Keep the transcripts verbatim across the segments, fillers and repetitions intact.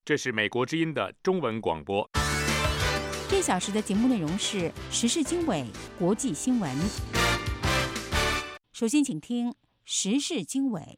这是美国之音的中文广播。 这小时的节目内容是时事经纬、国际新闻。首先，请听时事经纬。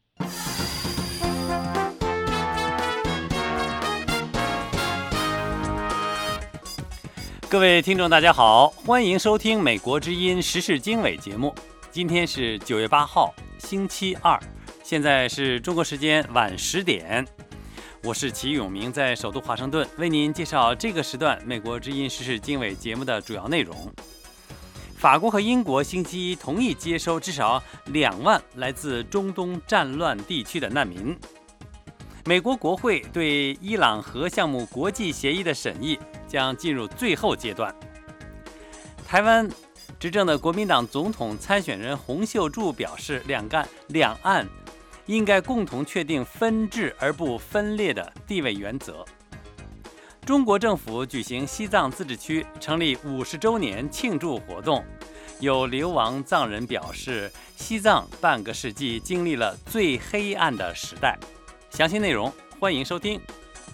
各位听众，大家好，欢迎收听美国之音时事经纬节目。今天是九月八号，星期二，现在是中国时间晚十点。我是齐永明，在首都华盛顿为您介绍这个时段美国之音时事经纬节目的主要内容。法国和英国星期一同意接收至少两万来自中东战乱地区的难民。美国国会对伊朗核项目国际协议的审议将进入最后阶段。台湾执政的国民党总统参选人洪秀柱表示，两岸两岸应该共同确定分治而不分裂的地位原则。中国政府举行西藏自治区成立五十周年庆祝活动，有流亡藏人表示，西藏半个世纪经历了最黑暗的时代。详细内容欢迎收听。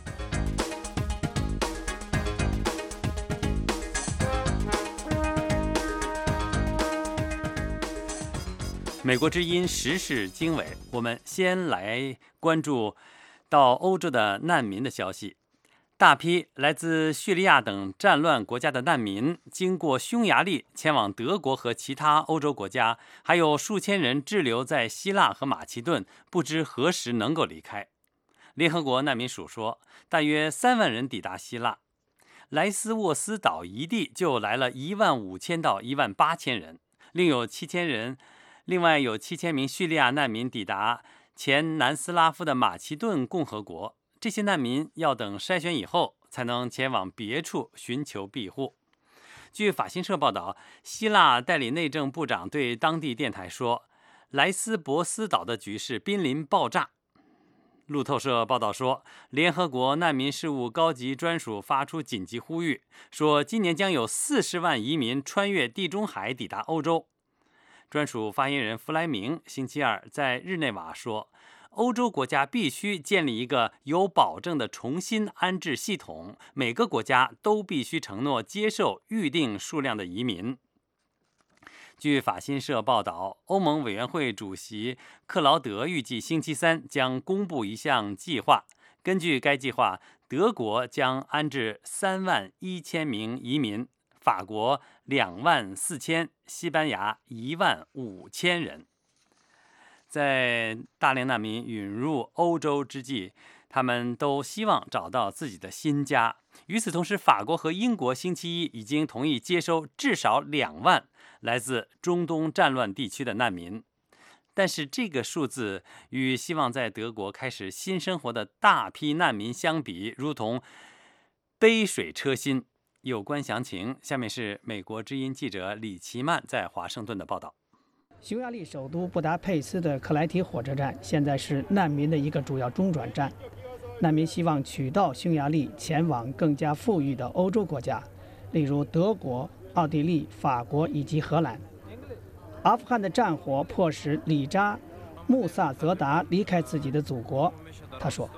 美国之音时事经纬，我们先来关注到欧洲的难民的消息。大批来自叙利亚等战乱国家的难民经过匈牙利前往德国和其他欧洲国家，还有数千人滞留在希腊和马其顿，不知何时能够离开。联合国难民署说，大约三万人抵达希腊，莱斯沃斯岛一地就来了一万五千到一万八千人，另有七千人，另外有七千名叙利亚难民抵达前南斯拉夫的马其顿共和国。这些难民要等筛选以后，才能前往别处寻求庇护。据法新社报道，希腊代理内政部长对当地电台说，莱斯博斯岛的局势濒临爆炸。路透社报道说，联合国难民事务高级专署发出紧急呼吁，说今年将有四十万移民穿越地中海抵达欧洲。专署发言人弗莱明星期二在日内瓦说，欧洲国家必须建立一个有保证的重新安置系统，每个国家都必须承诺接受预定数量的移民。据法新社报道，欧盟委员会主席克劳德预计星期三将公布一项计划。根据该计划，德国将安置三万一千名移民，法国两万四千，西班牙一万五千人。在大量难民涌入欧洲之际，他们都希望找到自己的新家。与此同时，法国和英国星期一已经同意接收至少两万来自中东战乱地区的难民。但是这个数字与希望在德国开始新生活的大批难民相比，如同杯水车薪。有关详情，下面是美国之音记者李奇曼在华盛顿的报道。 匈牙利首都布达佩斯的克莱提火车站现在是难民的一个主要中转站。难民希望取道匈牙利前往更加富裕的欧洲国家，例如德国、奥地利、法国以及荷兰。阿富汗的战火迫使里扎·穆萨泽达离开自己的祖国。他说，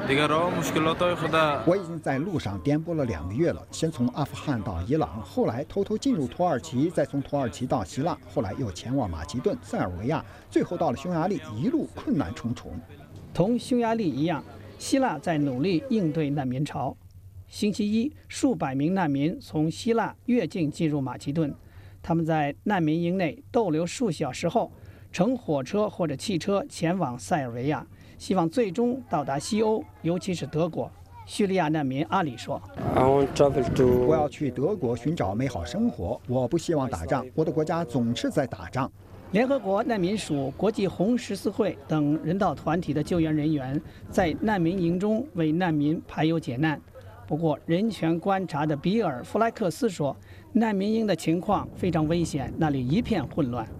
我已经在路上颠簸了两个月了，先从阿富汗到伊朗，后来偷偷进入土耳其，再从土耳其到希腊，后来又前往马其顿、塞尔维亚，最后到了匈牙利，一路困难重重。 同匈牙利一样，希腊在努力应对难民潮。星期一，数百名难民从希腊越境进入马其顿，他们在难民营内逗留数小时后，乘火车或者汽车前往塞尔维亚，希望最终到达西欧，尤其是德国。叙利亚难民阿里说， 我要去德国寻找美好生活，我不希望打仗，我的国家总是在打仗。 联合国难民署、国际红十字会等人道团体的救援人员在难民营中为难民排忧解难。不过，人权观察的比尔·弗莱克斯说，难民营的情况非常危险，那里一片混乱。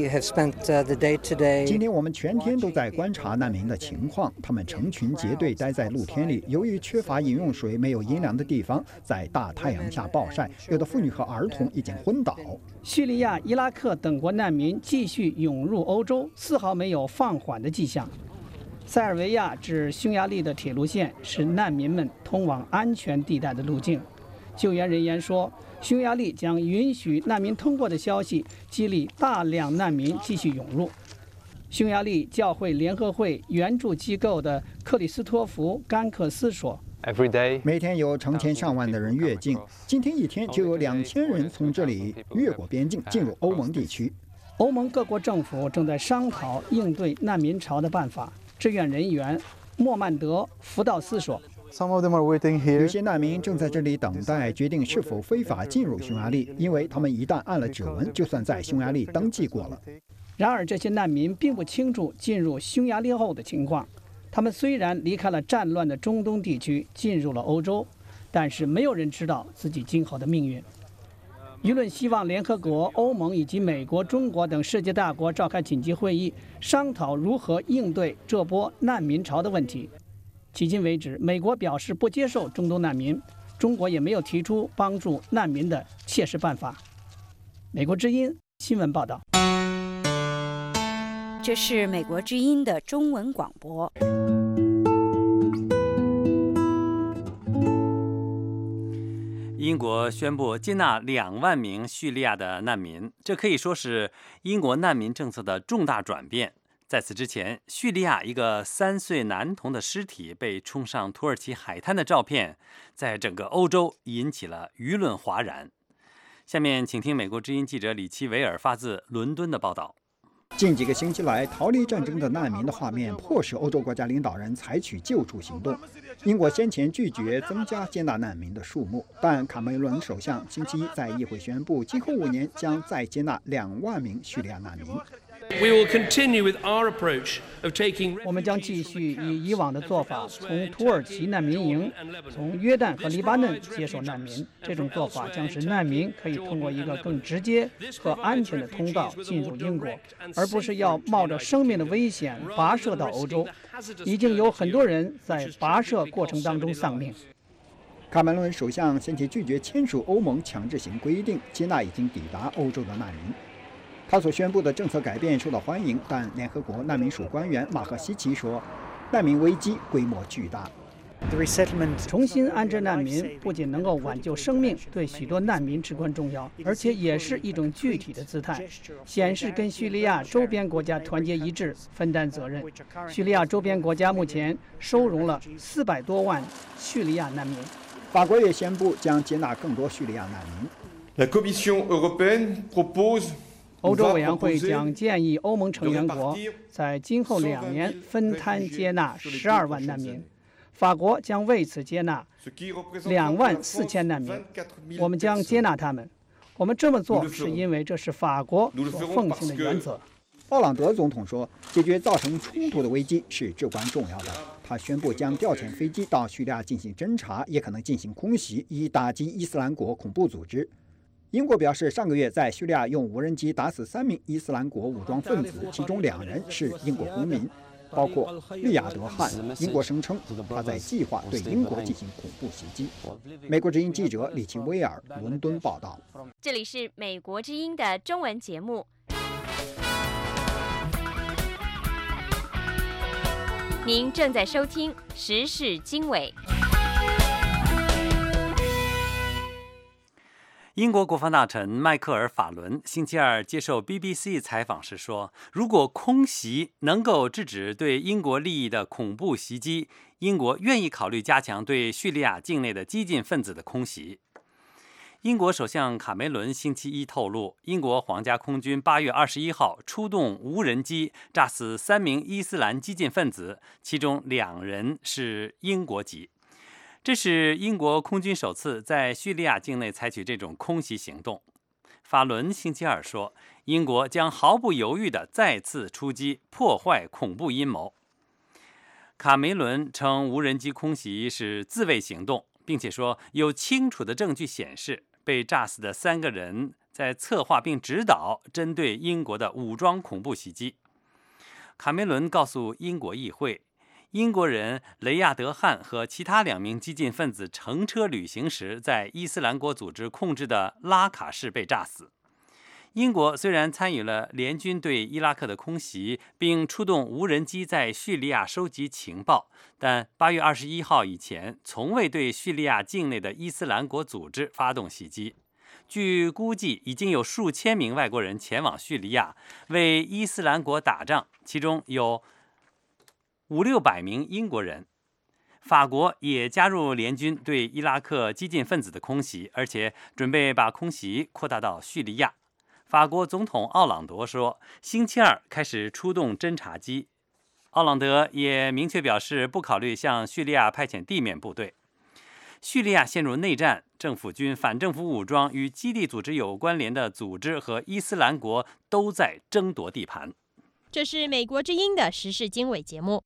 今天我们全天都在观察难民的情况，他们成群结队待在露天里，由于缺乏饮用水，没有阴凉的地方，在大太阳下暴晒，有的妇女和儿童已经昏倒。 叙利亚、伊拉克等国难民继续涌入欧洲，丝毫没有放缓的迹象。 塞尔维亚至匈牙利的铁路线是难民们通往安全地带的路径。救援人员说，匈牙利将允许难民通过的消息激励大量难民继续涌入。匈牙利教会联合会援助机构的克里斯托弗·甘克斯说， 每天有成千上万的人越境，今天一天就有两千人从这里越过边境进入欧盟地区。 欧盟各国政府正在商讨应对难民潮的办法。志愿人员莫曼德·福道斯说， 有些难民正在这里等待决定是否非法进入匈牙利，因为他们一旦按了指纹，就算在匈牙利登记过了。 然而，这些难民并不清楚进入匈牙利后的情况。他们虽然离开了战乱的中东地区，进入了欧洲，但是没有人知道自己今后的命运。舆论希望联合国、欧盟以及美国、中国等世界大国召开紧急会议，商讨如何应对这波难民潮的问题。迄今为止，美国表示不接受中东难民，中国也没有提出帮助难民的切实办法。美国之音新闻报道。 这是美国之音的中文广播。 英国宣布接纳两万名叙利亚的难民，这可以说是英国难民政策的重大转变。在此之前，叙利亚一个三岁男童的尸体被冲上土耳其海滩的照片，在整个欧洲引起了舆论哗然。下面请听美国之音记者李奇维尔发自伦敦的报道。 近几个星期来，逃离战争的难民的画面迫使欧洲国家领导人采取救助行动。英国先前拒绝增加接纳难民的数目，但卡梅伦首相星期一在议会宣布，今后五年将再接纳两万名叙利亚难民。 我们将继续以以往的做法，从土耳其难民营、从约旦和黎巴嫩接受难民。这种做法将使难民可以通过一个更直接和安全的通道进入英国，而不是要冒着生命的危险跋涉到欧洲。已经有很多人在跋涉过程当中丧命。 卡梅伦首相先前拒绝签署欧盟强制性规定，接纳已经抵达欧洲的难民。他所宣布的政策改变受到欢迎，但联合国难民署官员马赫希奇说，难民危机规模巨大。 重新安置难民不仅能够挽救生命，对许多难民至关重要，而且也是一种具体的姿态，显示跟叙利亚周边国家团结一致，分担责任。叙利亚周边国家目前收容了四百多万叙利亚难民。 法国也宣布将接纳更多叙利亚难民。 欧洲委员会将建议欧盟成员国在今后两年分摊接纳十二万难民。法国将为此接纳两万四千难民，我们将接纳他们。我们这么做是因为这是法国所奉行的原则。 奥朗德总统说，解决造成冲突的危机是至关重要的。他宣布将调遣飞机到叙利亚进行侦察，也可能进行空袭，以打击伊斯兰国恐怖组织。英国表示，上个月在叙利亚用无人机打死三名伊斯兰国武装分子，其中两人是英国公民，包括利亚德汉。英国声称他在计划对英国进行恐怖袭击。美国之音记者李奇威尔伦敦报道。 这里是美国之音的中文节目。您正在收听时事经纬。 英国国防大臣迈克尔·法伦星期二接受 B B C 采访时说，如果空袭能够制止对英国利益的恐怖袭击，英国愿意考虑加强对叙利亚境内的激进分子的空袭。英国首相卡梅伦星期一透露，英国皇家空军八月二十一号出动无人机炸死三名伊斯兰激进分子，其中两人是英国籍。这是英国空军首次在叙利亚境内采取这种空袭行动。法伦星期二说，英国将毫不犹豫地再次出击，破坏恐怖阴谋。卡梅伦称无人机空袭是自卫行动，并且说有清楚的证据显示，被炸死的三个人在策划并指导针对英国的武装恐怖袭击。卡梅伦告诉英国议会，英国人雷亚德汉和其他两名激进分子乘车旅行时，在伊斯兰国组织控制的拉卡市被炸死。 英国虽然参与了联军对伊拉克的空袭，并出动无人机在叙利亚收集情报，但八月二十一号以前从未对叙利亚境内的伊斯兰国组织发动袭击。据估计，已经有数千名外国人前往叙利亚为伊斯兰国打仗，其中有五六百名英国人。法国也加入联军对伊拉克激进分子的空袭，而且准备把空袭扩大到叙利亚。法国总统奥朗德说，星期二开始出动侦察机。奥朗德也明确表示，不考虑向叙利亚派遣地面部队。叙利亚陷入内战，政府军、反政府武装与基地组织有关联的组织和伊斯兰国都在争夺地盘。 这是美国之音的时事经纬节目。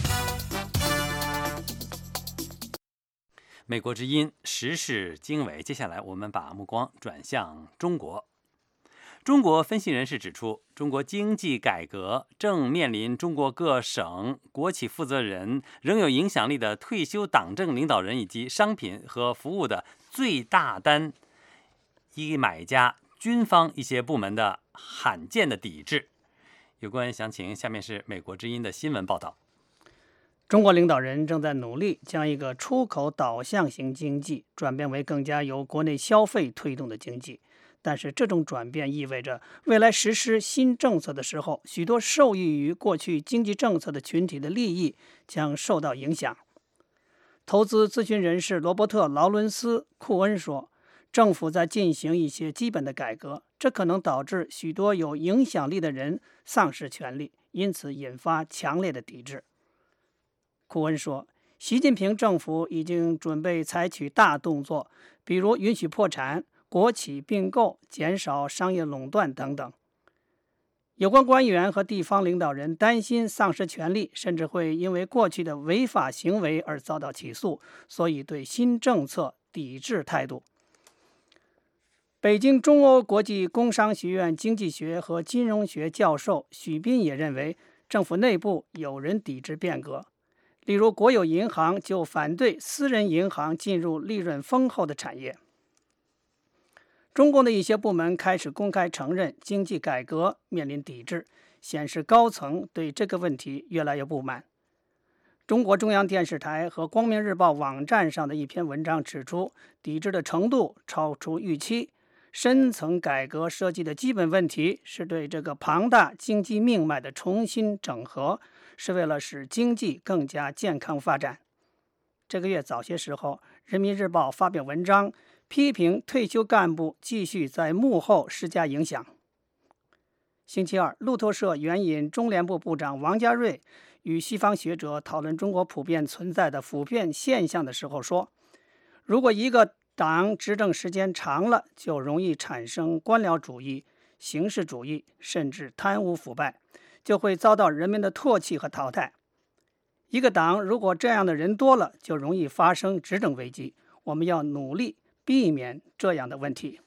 美国之音时事经纬，接下来我们把目光转向中国。中国分析人士指出，中国经济改革正面临中国各省国企负责人、仍有影响力的退休党政领导人以及商品和服务的最大单一买家军方一些部门的罕见的抵制。有关详情，下面是美国之音的新闻报道。 中国领导人正在努力将一个出口导向型经济转变为更加由国内消费推动的经济。但是这种转变意味着未来实施新政策的时候，许多受益于过去经济政策的群体的利益将受到影响。投资咨询人士罗伯特·劳伦斯·库恩说，政府在进行一些基本的改革，这可能导致许多有影响力的人丧失权利，因此引发强烈的抵制。库恩说，习近平政府已经准备采取大动作，比如允许破产、国企并购、减少商业垄断等等。有关官员和地方领导人担心丧失权利，甚至会因为过去的违法行为而遭到起诉，所以对新政策抵制态度。北京中欧国际工商学院经济学和金融学教授许斌也认为，政府内部有人抵制变革。例如，国有银行就反对私人银行进入利润丰厚的产业。中共的一些部门开始公开承认经济改革面临抵制，显示高层对这个问题越来越不满。中国中央电视台和光明日报网站上的一篇文章指出，抵制的程度超出预期。深层改革涉及的基本问题是对这个庞大经济命脉的重新整合，是为了使经济更加健康发展。这个月早些时候，人民日报发表文章，批评退休干部继续在幕后施加影响。星期二，路透社援引中联部部长王家瑞与西方学者讨论中国普遍存在的腐骗现象的时候说，如果一个党执政时间长了，就容易产生官僚主义、形式主义，甚至贪污腐败，就会遭到人们的唾弃和淘汰。一个党如果这样的人多了，就容易发生执政危机。我们要努力避免这样的问题。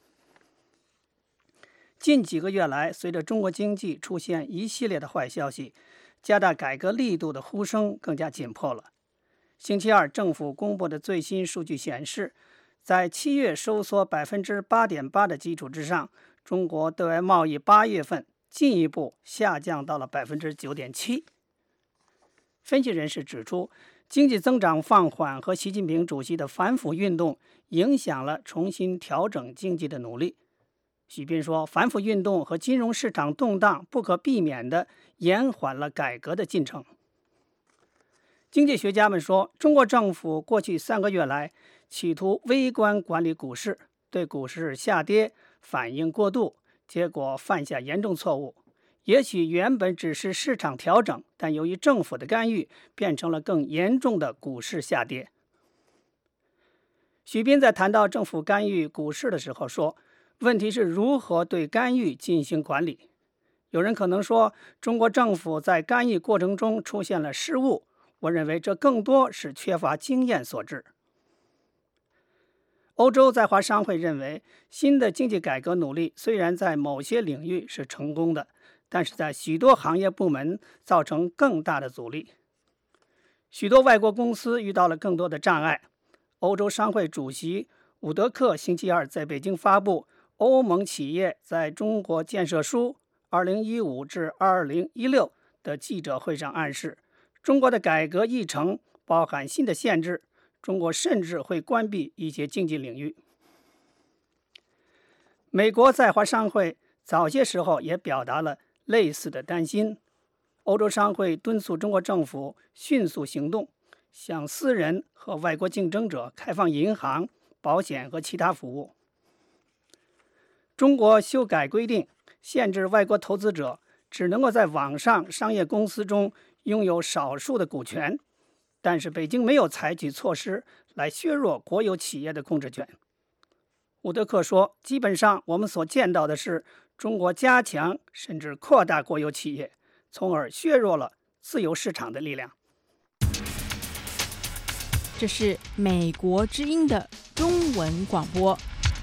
近几个月来，随着中国经济出现一系列的坏消息，加大改革力度的呼声更加紧迫了。星期二，政府公布的最新数据显示，在七月收缩百分之八点八的基础之上，中国对外贸易八月份进一步下降到了百分之九点七。分析人士指出，经济增长放缓和习近平主席的反腐运动影响了重新调整经济的努力。许斌说，反腐运动和金融市场动荡不可避免地延缓了改革的进程。经济学家们说，中国政府过去三个月来企图微观管理股市，对股市下跌反应过度，结果犯下严重错误。也许原本只是市场调整，但由于政府的干预，变成了更严重的股市下跌。许斌在谈到政府干预股市的时候说，问题是如何对干预进行管理。有人可能说，中国政府在干预过程中出现了失误，我认为这更多是缺乏经验所致。欧洲在华商会认为，新的经济改革努力虽然在某些领域是成功的，但是在许多行业部门造成更大的阻力。许多外国公司遇到了更多的障碍。欧洲商会主席伍德克星期二在北京发布欧盟企业在中国建设书二零一五至二零一六的记者会上暗示，中国的改革议程包含新的限制，中国甚至会关闭一些经济领域。美国在华商会早些时候也表达了类似的担心，欧洲商会敦促中国政府迅速行动，向私人和外国竞争者开放银行、保险和其他服务。中国修改规定，限制外国投资者只能够在网上商业公司中拥有少数的股权，但是北京没有采取措施来削弱国有企业的控制权。伍德克说，基本上我们所见到的是中国加强甚至扩大国有企业，从而削弱了自由市场的力量。 这是美国之音的中文广播。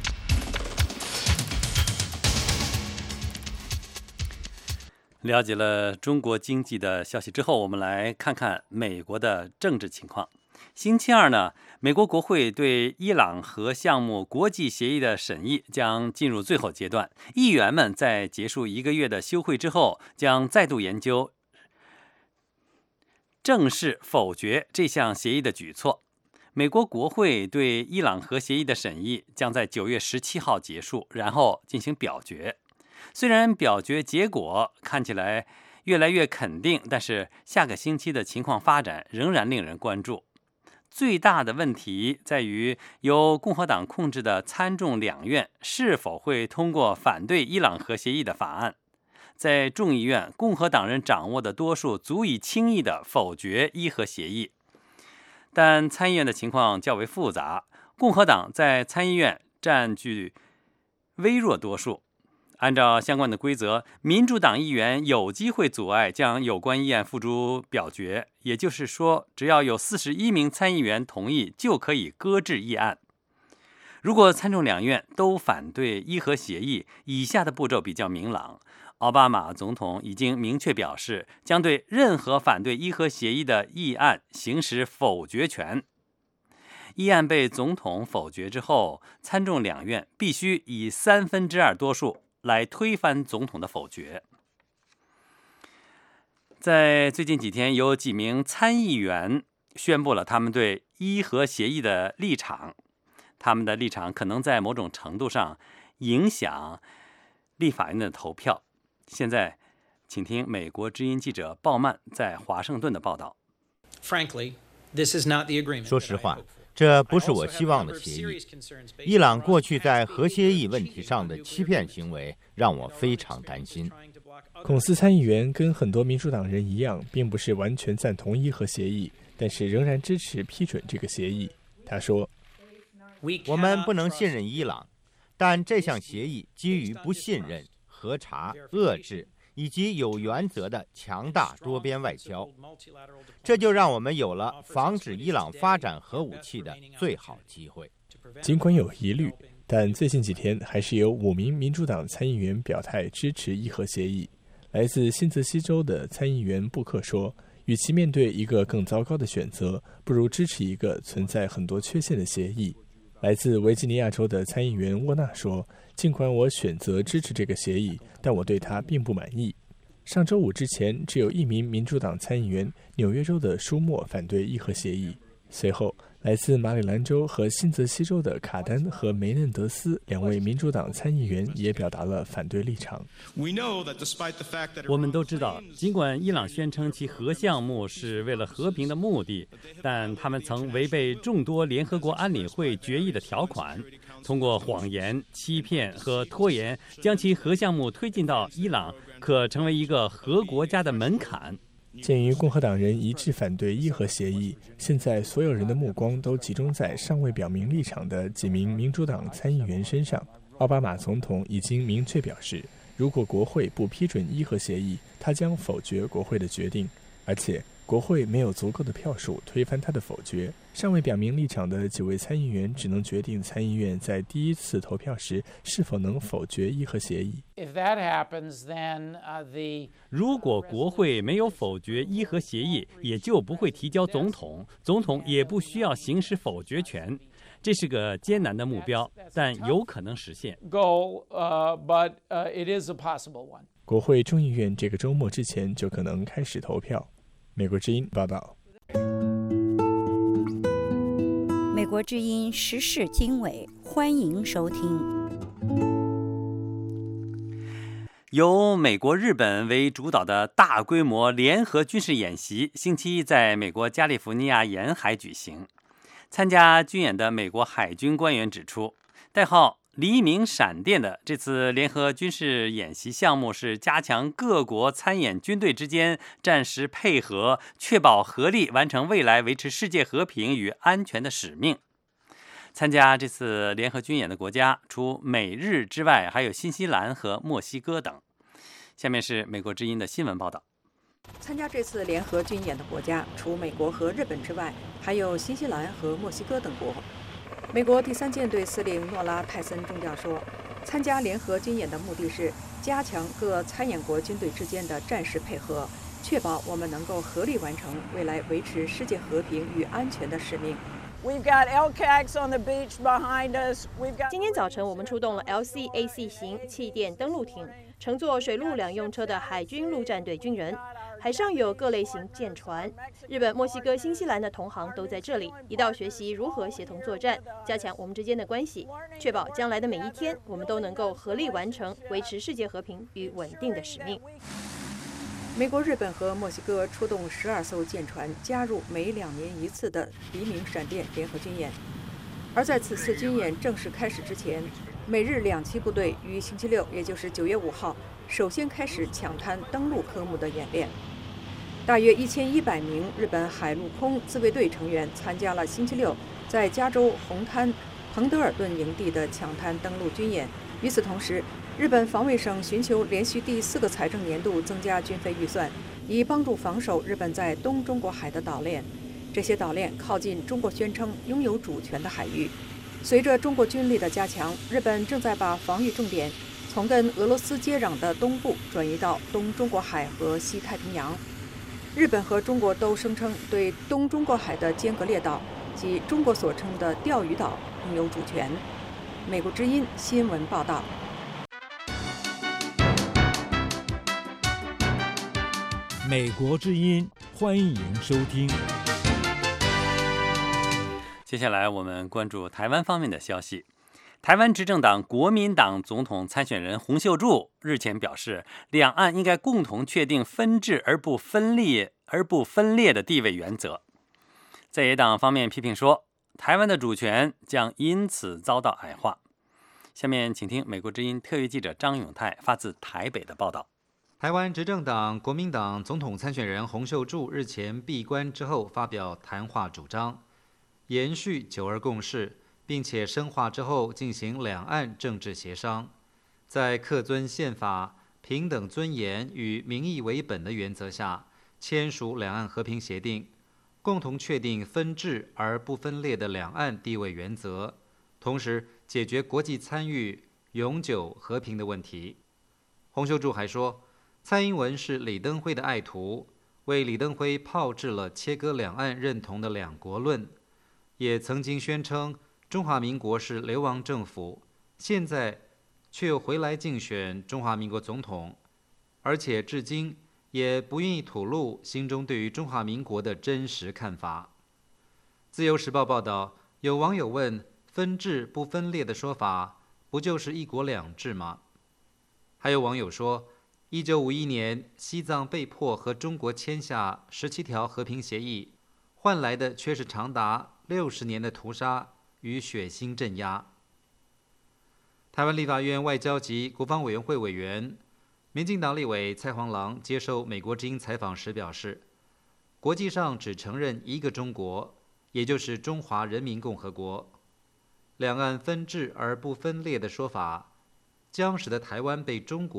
了解了中国经济的消息之后，我们来看看美国的政治情况。星期二呢，美国国会对伊朗核项目国际协议的审议将进入最后阶段。议员们在结束一个月的休会之后，将再度研究正式否决这项协议的举措。美国国会对伊朗核协议的审议将在九月十七号结束，然后进行表决。虽然表决结果看起来越来越肯定，但是下个星期的情况发展仍然令人关注。最大的问题在于由共和党控制的参众两院是否会通过反对伊朗核协议的法案。在众议院，共和党人掌握的多数足以轻易地否决伊核协议，但参议院的情况较为复杂，共和党在参议院占据微弱多数。按照相关的规则，民主党议员有机会阻碍将有关议案付诸表决，也就是说，只要有四十一名参议员同意，就可以搁置议案。如果参众两院都反对伊核协议，以下的步骤比较明朗。奥巴马总统已经明确表示，将对任何反对伊核协议的议案行使否决权。议案被总统否决之后，参众两院必须以三分之二多数来推翻总统的否决。在最近几天，有几名参议员宣布了他们对伊核协议的立场，他们的立场可能在某种程度上影响立法院的投票。现在，请听美国之音记者鲍曼在华盛顿的报道。 说实话，这不是我希望的协议。伊朗过去在核协议问题上的欺骗行为让我非常担心。 孔斯参议员跟很多民主党人一样，并不是完全赞同伊核协议，但是仍然支持批准这个协议。他说：“ 我们不能信任伊朗，但这项协议基于不信任、核查、遏制以及有原则的强大多边外交，这就让我们有了防止伊朗发展核武器的最好机会。” 尽管有疑虑，但最近几天还是有五名民主党参议员表态支持伊核协议。来自新泽西州的参议员布克说，与其面对一个更糟糕的选择，不如支持一个存在很多缺陷的协议。来自维吉尼亚州的参议员沃纳说，尽管我选择支持这个协议，但我对它并不满意。上周五之前，只有一名民主党参议员纽约州的舒默反对伊核协议。随后，来自马里兰州和新泽西州的卡丹和梅嫩德斯两位民主党参议员也表达了反对立场。 我们都知道，尽管伊朗宣称其核项目是为了和平的目的，但他们曾违背众多联合国安理会决议的条款，通过谎言、欺骗和拖延，将其核项目推进到伊朗可成为一个核国家的门槛。 鉴于共和党人一致反对伊核协议，现在所有人的目光都集中在尚未表明立场的几名民主党参议员身上。奥巴马总统已经明确表示，如果国会不批准伊核协议，他将否决国会的决定。而且国会没有足够的票数推翻他的否决，尚未表明立场的几位参议员只能决定参议院在第一次投票时是否能否决伊核协议。 如果国会没有否决伊核协议，也就不会提交总统，总统也不需要行使否决权。这是个艰难的目标，但有可能实现。 国会众议院这个周末之前就可能开始投票。美国之音报道。 美国之音时事经纬，欢迎收听。 由美国、日本为主导的大规模联合军事演习，星期一在美国加利福尼亚沿海举行。参加军演的美国海军官员指出，代号黎明闪电的这次联合军事演习项目是加强各国参演军队之间战时配合，确保合力完成未来维持世界和平与安全的使命。参加这次联合军演的国家除美日之外，还有新西兰和墨西哥等。下面是美国之音的新闻报道。 参加这次联合军演的国家除美国和日本之外，还有新西兰和墨西哥等国。美国第三舰队司令诺拉·泰森中将说，参加联合军演的目的是加强各参演国军队之间的战时配合，确保我们能够合力完成未来维持世界和平与安全的使命。 今天早晨，我们出动了 L C A C 型气垫登陆艇，乘坐水陆两用车的海军陆战队军人。海上有各类型舰船，日本、墨西哥、新西兰的同行都在这里，一道学习如何协同作战，加强我们之间的关系，确保将来的每一天，我们都能够合力完成维持世界和平与稳定的使命。 美国、日本和墨西哥出动十二艘舰船，加入每两年一次的黎明闪电联合军演。而在此次军演正式开始之前，美日两栖部队于星期六，也就是九月五号，首先开始抢滩登陆科目的演练。大约一千一百名日本海陆空自卫队成员参加了星期六在加州红滩彭德尔顿营地的抢滩登陆军演。与此同时，日本防卫省寻求连续第四个财政年度增加军费预算，以帮助防守日本在东中国海的岛链。这些岛链靠近中国宣称拥有主权的海域。随着中国军力的加强，日本正在把防御重点从跟俄罗斯接壤的东部转移到东中国海和西太平洋。日本和中国都声称对东中国海的尖阁列岛及中国所称的钓鱼岛拥有主权。美国之音新闻报道。 美国之音，欢迎收听。 接下来我们关注台湾方面的消息。台湾执政党国民党总统参选人洪秀柱日前表示，两岸应该共同确定分治而不分裂而不分裂的地位原则。在野党方面批评说，台湾的主权将因此遭到矮化。下面请听美国之音特约记者张永泰发自台北的报道。 台湾执政党国民党总统参选人洪秀柱日前闭关之后发表谈话主张，延续九二共识，并且深化之后进行两岸政治协商，在恪遵宪法、平等尊严与民意为本的原则下，签署两岸和平协定，共同确定分治而不分裂的两岸地位原则，同时解决国际参与永久和平的问题。洪秀柱还说，蔡英文是李登辉的爱徒，为李登辉炮制了切割两岸认同的两国论，也曾经宣称中华民国是流亡政府，现在却又回来竞选中华民国总统，而且至今也不愿意吐露心中对于中华民国的真实看法。自由时报报道，有网友问，分治不分裂的说法不就是一国两制吗？还有网友说，一九五一年西藏被迫和中国签下十七条和平协议，换来的却是长达六十年的屠杀与血腥镇压。台湾立法院外交及国防委员会委员、民进党立委蔡黄郎接受美国之音采访时表示，国际上只承认一个中国，也就是中华人民共和国。两岸分治而不分裂的说法，将使得台湾被中国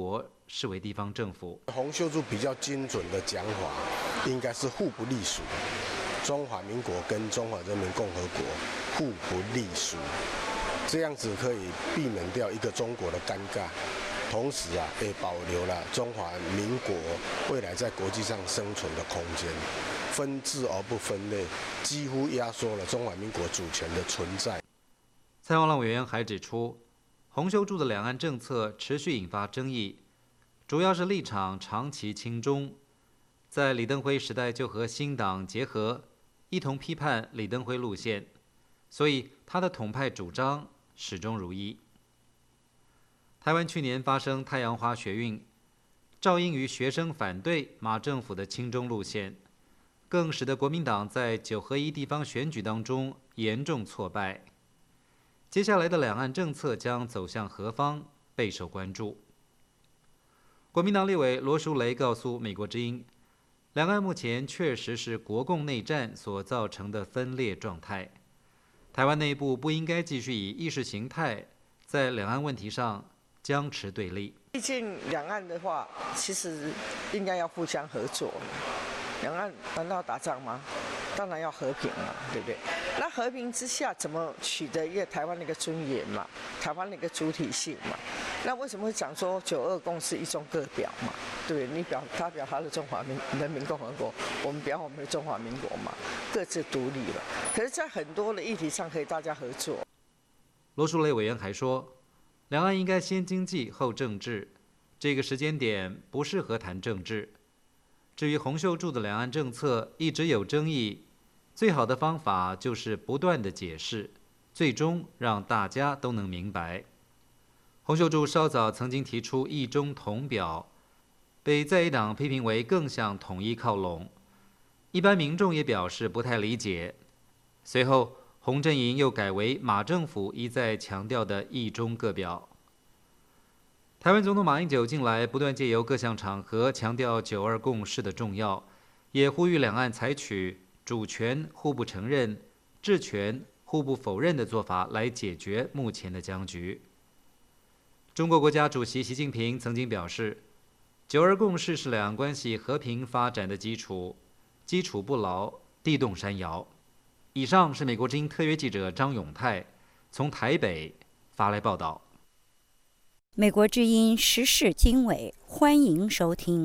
视为地方政府。 洪秀柱比较精准的讲法，应该是互不隶属。中华民国跟中华人民共和国互不隶属，这样子可以避免掉一个中国的尴尬，同时啊，也保留了中华民国未来在国际上生存的空间。分治而不分类，几乎压缩了中华民国主权的存在。 蔡旺朗委员还指出，洪秀柱的两岸政策持续引发争议，主要是立场长期亲中，在李登辉时代就和新党结合，一同批判李登辉路线，所以他的统派主张始终如一。台湾去年发生太阳花学运，肇因于学生反对马政府的亲中路线，更使得国民党在九合一地方选举当中严重挫败。接下来的两岸政策将走向何方，备受关注。国民党立委罗淑蕾告诉美国之音，两岸目前确实是国共内战所造成的分裂状态，台湾内部不应该继续以意识形态在两岸问题上僵持对立。 毕竟两岸的话，其实应该要互相合作。两岸难道要打仗吗？当然要和平嘛，对不对？那和平之下，怎么取得一个台湾的一个尊严嘛，台湾的一个主体性嘛？那为什么会讲说九二共识一中各表嘛？对，你表他表他的中华民人民共和国，我们表我们的中华民国嘛，各自独立了。可是，在很多的议题上，可以大家合作。 罗淑蕾委员还说，两岸应该先经济后政治，这个时间点不适合谈政治。至于洪秀柱的两岸政策一直有争议，最好的方法就是不断的解释，最终让大家都能明白。洪秀柱稍早曾经提出一中统表，被在野党批评为更向统一靠拢，一般民众也表示不太理解。随后洪阵营又改为马政府一再强调的一中各表。台湾总统马英九近来不断借由各项场合强调九二共识的重要，也呼吁两岸采取主权互不承认、治权互不否认的做法来解决目前的僵局。中国国家主席习近平曾经表示，九二共识是两岸关系和平发展的基础，基础不牢，地动山摇。以上是美国之音特约记者张永泰从台北发来报道。 美国之音时事经纬，欢迎收听。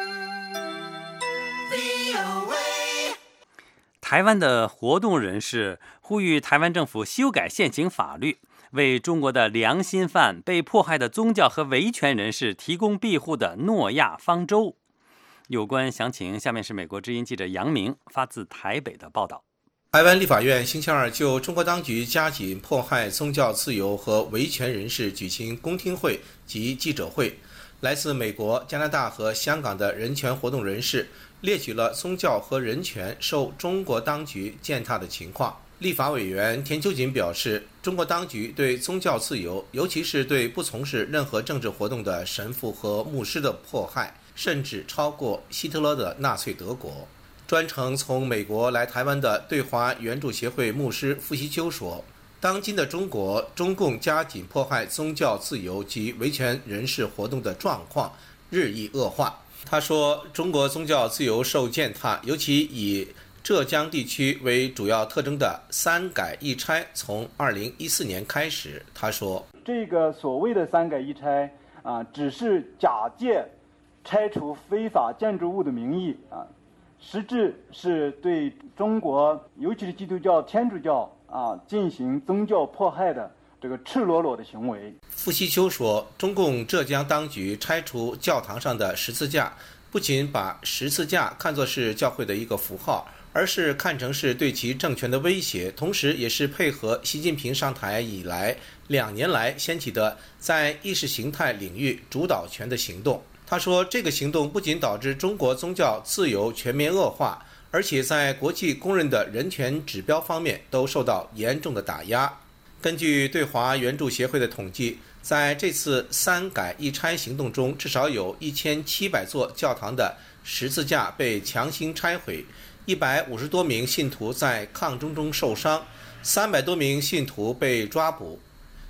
台湾的活动人士呼吁台湾政府修改现行法律，为中国的良心犯、被迫害的宗教和维权人士提供庇护的诺亚方舟。有关详情，下面是美国之音记者杨明发自台北的报道。 台湾立法院星期二就中国当局加紧迫害宗教自由和维权人士举行公听会及记者会。来自美国、加拿大和香港的人权活动人士列举了宗教和人权受中国当局践踏的情况。立法委员田秋瑾表示，中国当局对宗教自由，尤其是对不从事任何政治活动的神父和牧师的迫害，甚至超过希特勒的纳粹德国。专程从美国来台湾的对华援助协会牧师傅希秋说，当今的中国，中共加紧迫害宗教自由及维权人士活动的状况日益恶化。他说，中国宗教自由受践踏，尤其以浙江地区为主要特征的三改一拆从二零一四年开始。他说， 这个所谓的三改一拆啊，只是假借拆除非法建筑物的名义啊，实质是对中国，尤其是基督教、天主教啊进行宗教迫害的这个赤裸裸的行为。 傅希秋说，中共浙江当局拆除教堂上的十字架，不仅把十字架看作是教会的一个符号，而是看成是对其政权的威胁，同时也是配合习近平上台以来两年来掀起的在意识形态领域主导权的行动。他说，这个行动不仅导致中国宗教自由全面恶化，而且在国际公认的人权指标方面都受到严重的打压。根据对华援助协会的统计，在这次三改一拆行动中，至少有一千七百座教堂的十字架被强行拆毁，一百五十多名信徒在抗争中受伤，三百多名信徒被抓捕。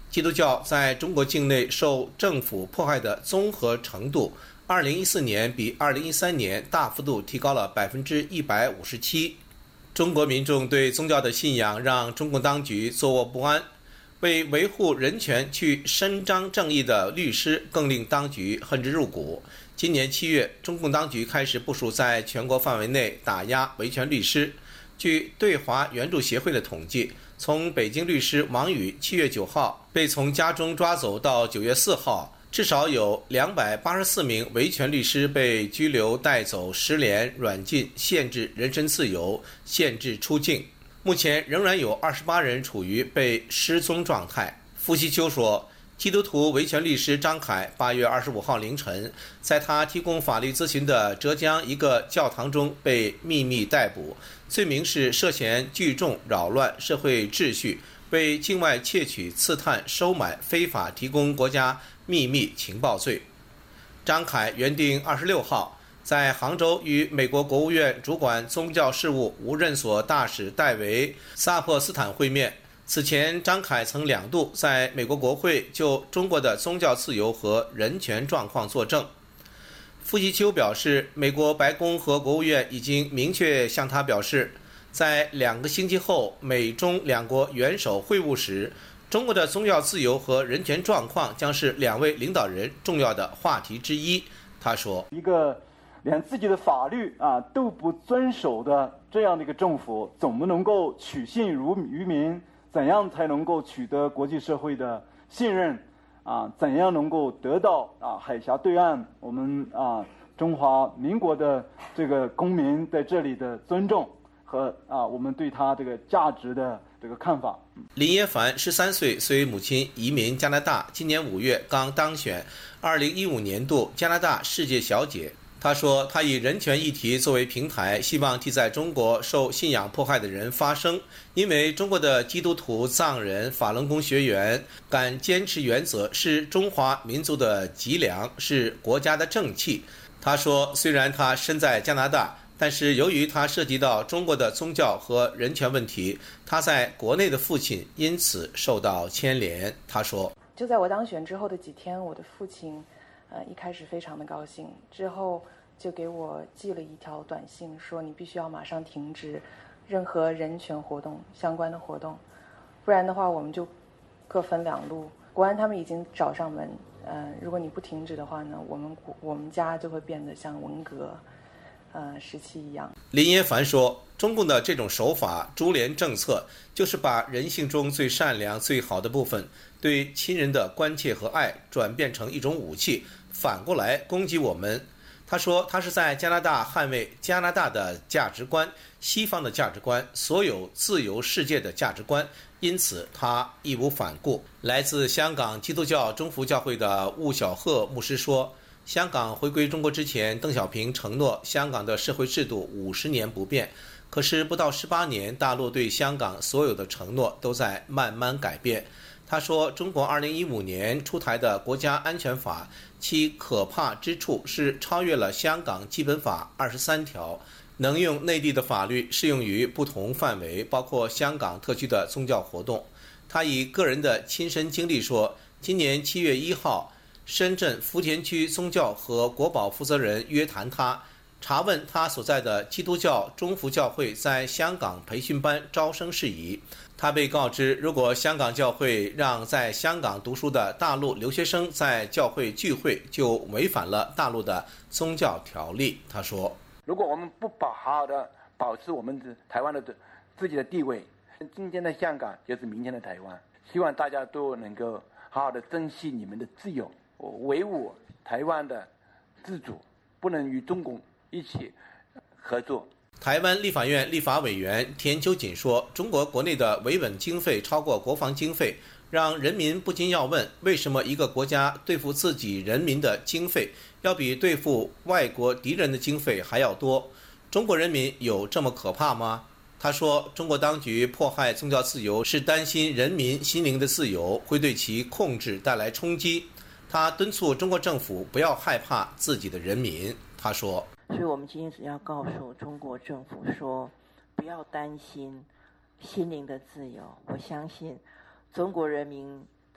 基督教在中国境内受政府迫害的综合程度，二零一四年比二零一三年大幅度提高了百分之一百五十七。中国民众对宗教的信仰让中共当局坐卧不安，为维护人权去伸张正义的律师更令当局恨之入骨。今年七月，中共当局开始部署在全国范围内打压维权律师。据对华援助协会的统计，从北京律师王宇七月九号被从家中抓走到九月四号，至少有两百八十四名维权律师被拘留、带走、失联、软禁、限制人身自由、限制出境。目前仍然有二十八人处于被失踪状态。傅锡秋说，基督徒维权律师张凯八月二十五号凌晨，在他提供法律咨询的浙江一个教堂中被秘密逮捕，罪名是涉嫌聚众扰乱社会秩序，为境外窃取、刺探、收买、非法提供国家秘密情报罪。张凯原定二十六号在杭州与美国国务院主管宗教事务无任所大使戴维·萨珀斯坦会面。此前，张凯曾两度在美国国会就中国的宗教自由和人权状况作证。傅锡秋表示，美国白宫和国务院已经明确向他表示，在两个星期后美中两国元首会晤时，中国的宗教自由和人权状况将是两位领导人重要的话题之一。他说， 一个连自己的法律啊都不遵守的这样的一个政府，怎么能够取信于民？怎样才能够取得国际社会的信任啊？怎样能够得到啊海峡对岸我们啊中华民国的这个公民在这里的尊重和啊我们对他这个价值的这个看法。 林耶凡十三岁，随母亲移民加拿大，今年五月刚当选二零一五年度加拿大世界小姐。他说，他以人权议题作为平台，希望替在中国受信仰迫害的人发声，因为中国的基督徒、藏人、法轮功学员敢坚持原则，是中华民族的脊梁，是国家的正气。他说，虽然他身在加拿大，但是由于他涉及到中国的宗教和人权问题，他在国内的父亲因此受到牵连。他说， 就在我当选之后的几天，我的父亲呃，一开始非常的高兴，之后就给我寄了一条短信，说你必须要马上停止任何人权活动相关的活动，不然的话我们就各分两路。国安他们已经找上门，呃，如果你不停止的话呢，我们我们家就会变得像文革呃时期一样。 林耶凡说，中共的这种手法株连政策，就是把人性中最善良最好的部分，对亲人的关切和爱转变成一种武器，反过来攻击我们。他说，他是在加拿大捍卫加拿大的价值观，西方的价值观，所有自由世界的价值观，因此他义无反顾。来自香港基督教中福教会的伍小鹤牧师说，香港回归中国之前，邓小平承诺香港的社会制度五十年不变，可是不到十八年，大陆对香港所有的承诺都在慢慢改变。他说，中国二零一五年出台的国家安全法，其可怕之处是超越了香港基本法二十三条，能用内地的法律适用于不同范围，包括香港特区的宗教活动。他以个人的亲身经历说，今年七月一号，深圳福田区宗教和国保负责人约谈他，查问他所在的基督教中福教会在香港培训班招生事宜。他被告知，如果香港教会让在香港读书的大陆留学生在教会聚会，就违反了大陆的宗教条例。他说， 如果我们不保好好的保持我们台湾的自己的地位，今天的香港就是明天的台湾。希望大家都能够好好的珍惜你们的自由，维护台湾的自主，不能与中共一起合作。 台湾立法院立法委员田秋瑾说，中国国内的维稳经费超过国防经费，让人民不禁要问，为什么一个国家对付自己人民的经费要比对付外国敌人的经费还要多？中国人民有这么可怕吗？他说，中国当局迫害宗教自由，是担心人民心灵的自由会对其控制带来冲击。他敦促中国政府不要害怕自己的人民。他说， 所以我们今天只要告诉中国政府说，不要担心心灵的自由。我相信中国人民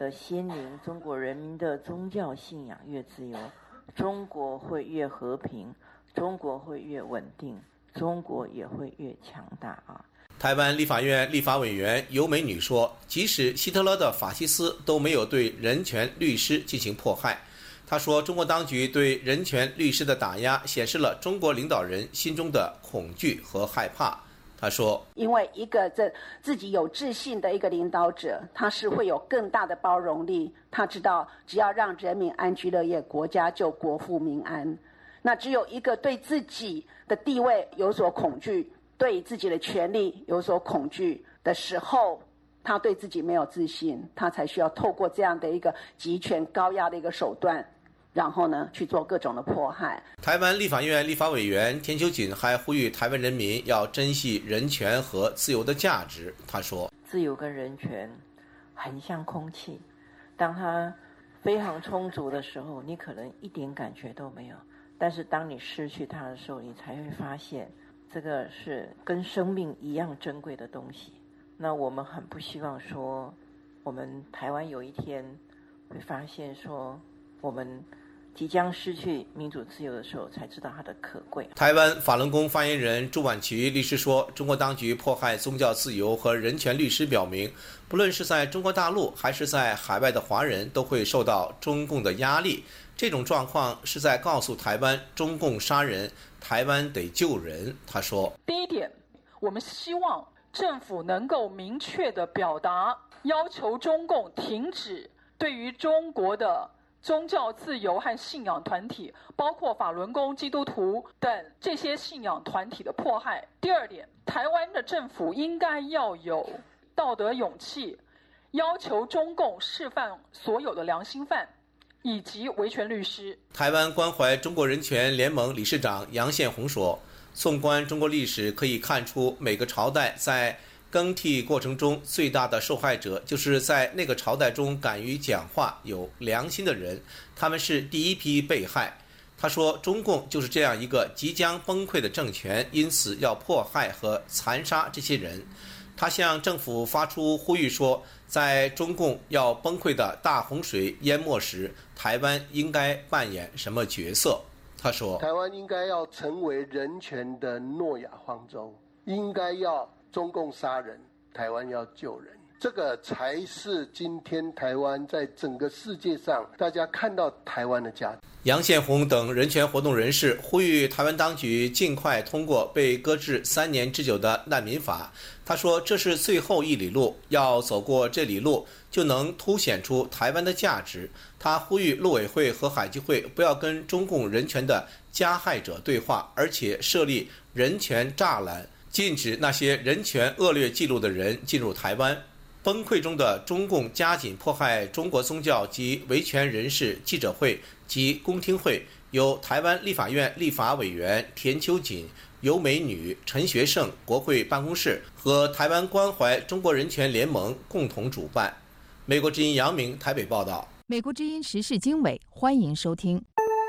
的心灵，中国人民的宗教信仰越自由，中国会越和平，中国会越稳定，中国也会越强大啊！ 台湾立法院立法委员尤美女说，即使希特勒的法西斯都没有对人权律师进行迫害。她说，中国当局对人权律师的打压显示了中国领导人心中的恐惧和害怕。他说， 因为一个这自己有自信的一个领导者，他是会有更大的包容力，他知道只要让人民安居乐业，国家就国富民安。那只有一个对自己的地位有所恐惧，对自己的权利有所恐惧的时候，他对自己没有自信，他才需要透过这样的一个集权高压的一个手段，然后呢去做各种的迫害。 台湾立法院立法委员田秋瑾还呼吁台湾人民要珍惜人权和自由的价值。他说， 自由跟人权很像空气，当它非常充足的时候，你可能一点感觉都没有，但是当你失去它的时候，你才会发现这个是跟生命一样珍贵的东西。那我们很不希望说我们台湾有一天会发现说我们即将失去民主自由的时候，才知道它的可贵。 台湾法轮功发言人朱婉琪律师说，中国当局迫害宗教自由和人权律师表明，不论是在中国大陆还是在海外的华人都会受到中共的压力。这种状况是在告诉台湾，中共杀人，台湾得救人。他说， 第一点，我们希望政府能够明确地表达，要求中共停止对于中国的宗教自由和信仰团体，包括法轮功、基督徒等这些信仰团体的迫害。第二点，台湾的政府应该要有道德勇气，要求中共释放所有的良心犯以及维权律师。 台湾关怀中国人权联盟理事长杨宪宏说，纵观中国历史，可以看出每个朝代在更替过程中最大的受害者就是在那个朝代中敢于讲话、有良心的人，他们是第一批被害。他说，中共就是这样一个即将崩溃的政权，因此要迫害和残杀这些人。他向政府发出呼吁说，在中共要崩溃的大洪水淹没时，台湾应该扮演什么角色。他说， 台湾应该要成为人权的诺亚方舟，应该要中共杀人，台湾要救人，这个才是今天台湾在整个世界上大家看到台湾的价值。 杨宪宏等人权活动人士呼吁台湾当局尽快通过被搁置三年之久的难民法。他说，这是最后一里路，要走过这里路就能凸显出台湾的价值。他呼吁陆委会和海基会不要跟中共人权的加害者对话，而且设立人权栅栏，禁止那些人权恶劣记录的人进入台湾。崩溃中的中共加紧迫害中国宗教及维权人士记者会及公听会，由台湾立法院立法委员田秋瑾、尤美女、陈学圣国会办公室和台湾关怀中国人权联盟共同主办。美国之音杨明台北报道。 美国之音时事经纬，欢迎收听。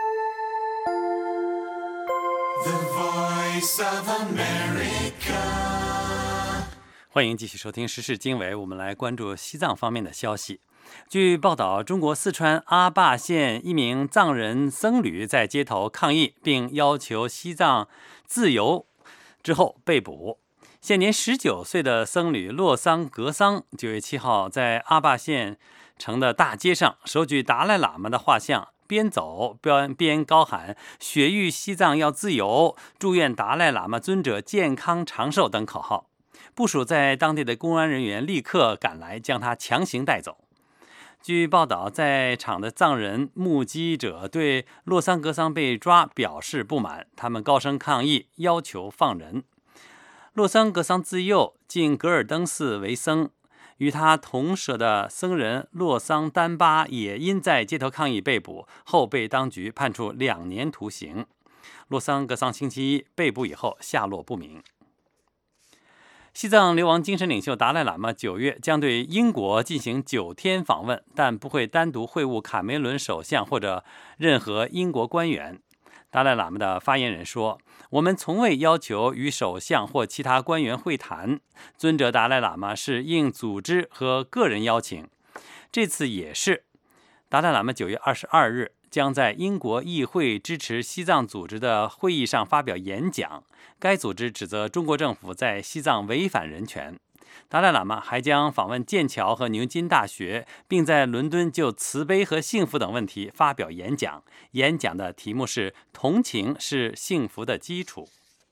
The Voice of America。 欢迎继续收听时事经纬，我们来关注西藏方面的消息。据报道，中国四川阿坝县一名藏人僧侣在街头抗议，并要求西藏自由之后被捕。现年十九岁的僧侣洛桑格桑九月七号在阿坝县城的大街上手举达赖喇嘛的画像，边走边边高喊雪域西藏要自由，祝愿达赖喇嘛尊者健康长寿等口号。部署在当地的公安人员立刻赶来，将他强行带走。据报道，在场的藏人目击者对洛桑格桑被抓表示不满，他们高声抗议，要求放人。洛桑格桑自幼进格尔登寺为僧，与他同舍的僧人洛桑丹巴也因在街头抗议被捕，后被当局判处两年徒刑。洛桑格桑星期一被捕以后下落不明。西藏流亡精神领袖达赖喇嘛九月将对英国进行九天访问，但不会单独会晤卡梅伦首相或者任何英国官员。达赖喇嘛的发言人说，我们从未要求与首相或其他官员会谈，尊者达赖喇嘛是应组织和个人邀请。 这次也是。达赖喇嘛九月二十二日将在英国议会支持西藏组织的会议上发表演讲，该组织指责中国政府在西藏违反人权。达赖喇嘛还将访问剑桥和牛津大学，并在伦敦就慈悲和幸福等问题发表演讲。演讲的题目是“同情是幸福的基础”。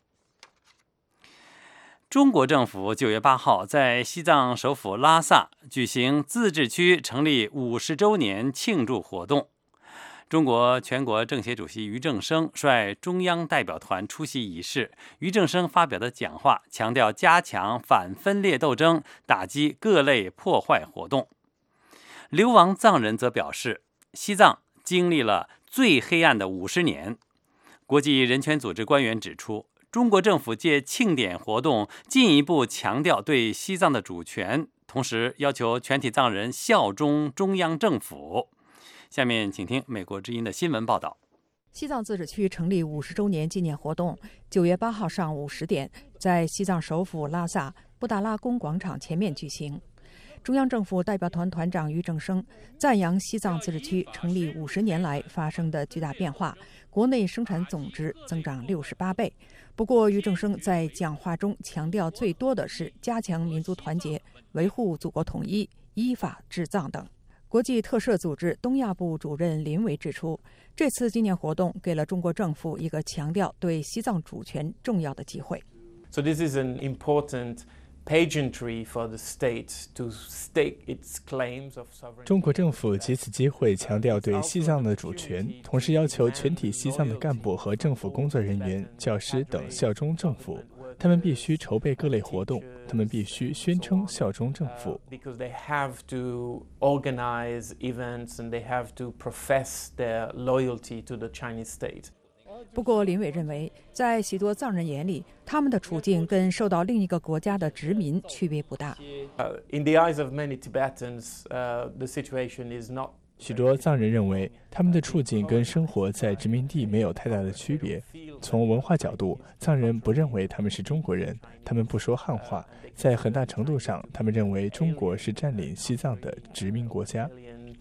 中国政府九月八号在西藏首府拉萨举行自治区成立五十周年庆祝活动。中国全国政协主席俞正声率中央代表团出席仪式。俞正声发表的讲话强调加强反分裂斗争，打击各类破坏活动。流亡藏人则表示，西藏经历了最黑暗的五十年。国际人权组织官员指出，中国政府借庆典活动进一步强调对西藏的主权，同时要求全体藏人效忠中央政府。下面请听美国之音的新闻报道。 西藏自治区成立五十周年纪念活动九月八号上午十点在西藏首府拉萨布达拉宫广场前面举行。中央政府代表团团长俞正声赞扬西藏自治区成立五十年来发生的巨大变化，国内生产总值增长六十八倍。不过，俞正声在讲话中强调最多的是加强民族团结、维护祖国统一、依法治藏等。国际特赦组织东亚部主任林伟指出，这次纪念活动给了中国政府一个强调对西藏主权重要的机会。 So this is an important pageantry for the state to stake its claims of sovereignty. 中国政府借此机会强调对西藏的主权，同时要求全体西藏的干部和政府工作人员、教师等效忠政府。他们必须筹备各类活动，他们必须宣称效忠政府。 Because they have to organize events and they have to profess their loyalty to the Chinese state. 不过，林伟认为，在许多藏人眼里，他们的处境跟受到另一个国家的殖民区别不大。 Uh, in the eyes of many Tibetans, uh, the situation is not. 许多藏人认为，他们的处境跟生活在殖民地没有太大的区别。从文化角度，藏人不认为他们是中国人，他们不说汉话。在很大程度上，他们认为中国是占领西藏的殖民国家。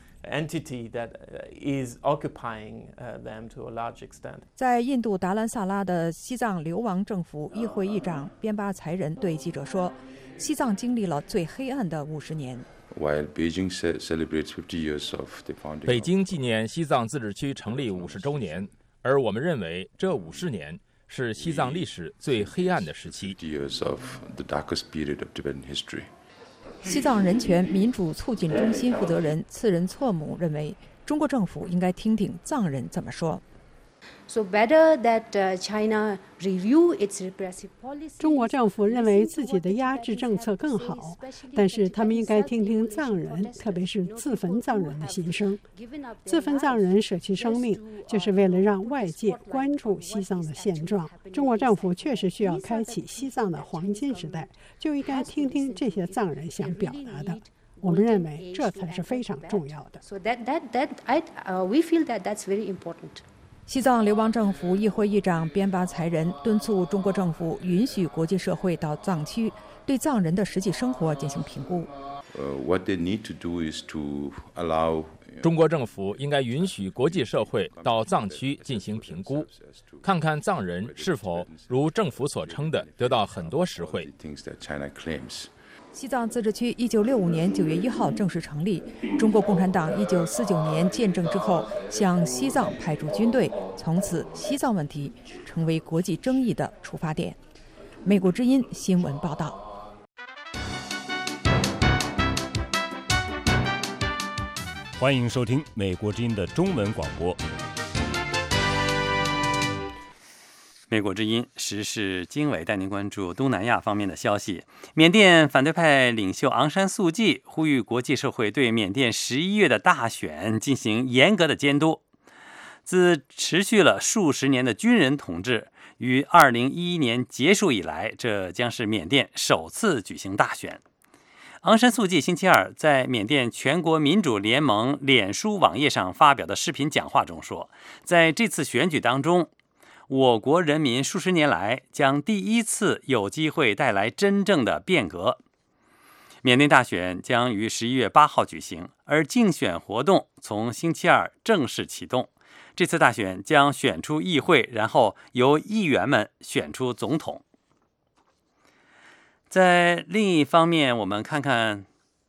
Entity that is occupying them to a large extent. 在印度达兰萨拉的西藏流亡政府议会议长边巴才仁对记者说：“西藏经历了最黑暗的五十年。” While Beijing celebrates fifty years of the founding. 北京纪念西藏自治区成立五十周年，而我们认为这五十年是西藏历史最黑暗的时期。 fifty years of the darkest period of Tibetan history. 西藏人权民主促进中心负责人次仁措姆认为，中国政府应该听听藏人怎么说。 So better that China review its repressive policy. 中国政府认为自己的压制政策更好，但是他们应该听听藏人，特别是自焚藏人的心声。自焚藏人舍弃生命，就是为了让外界关注西藏的现状。中国政府确实需要开启西藏的黄金时代，就应该听听这些藏人想表达的。我们认为这才是非常重要的。 So that that that I uh, we feel that that's very important. 西藏流亡政府议会议长边巴才仁敦促中国政府允许国际社会到藏区对藏人的实际生活进行评估。 Uh, what they need to do is to allow. 中国政府应该允许国际社会到藏区进行评估，看看藏人是否如政府所称的得到很多实惠。 西藏自治区一九六五年九月一号正式成立，中国共产党一九四九年建政之后，向西藏派驻军队，从此西藏问题成为国际争议的出发点。美国之音新闻报道。 欢迎收听美国之音的中文广播。 美国之音时事经纬带您关注东南亚方面的消息。缅甸反对派领袖昂山素季呼吁国际社会对缅甸十一月的大选进行严格的监督。自持续了数十年的军人统治于二零一一年结束以来，这将是缅甸首次举行大选。昂山素季星期二在缅甸全国民主联盟脸书网页上发表的视频讲话中说，在这次选举当中，我国人民数十年来将第一次有机会带来真正的变革。 缅甸大选将于十一月八号举行，而竞选活动从星期二正式启动。这次大选将选出议会，然后由议员们选出总统。在另一方面，我们看看